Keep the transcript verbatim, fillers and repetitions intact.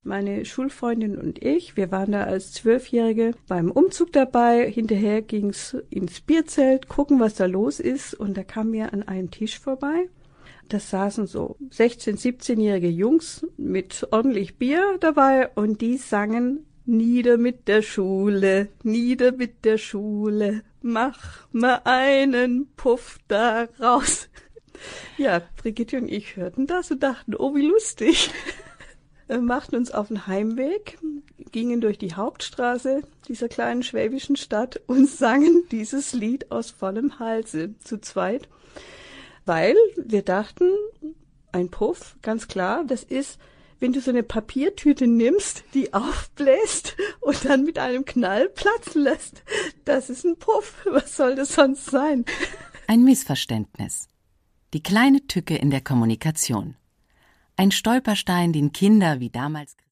Meine Schulfreundin und ich, wir waren da als Zwölfjährige beim Umzug dabei. Hinterher ging's ins Bierzelt, gucken, was da los ist. Und da kamen wir an einen Tisch vorbei. Da saßen so sechzehn-, siebzehnjährige Jungs mit ordentlich Bier dabei und die sangen Nieder mit der Schule, nieder mit der Schule, mach mal einen Puff daraus. Ja, Brigitte und ich hörten das und dachten, oh, wie lustig. Wir machten uns auf den Heimweg, gingen durch die Hauptstraße dieser kleinen schwäbischen Stadt und sangen dieses Lied aus vollem Halse zu zweit, weil wir dachten, ein Puff, ganz klar, das ist, wenn du so eine Papiertüte nimmst, die aufbläst und dann mit einem Knall platzen lässt. Das ist ein Puff. Was soll das sonst sein? Ein Missverständnis. Die kleine Tücke in der Kommunikation. Ein Stolperstein, den Kinder wie damals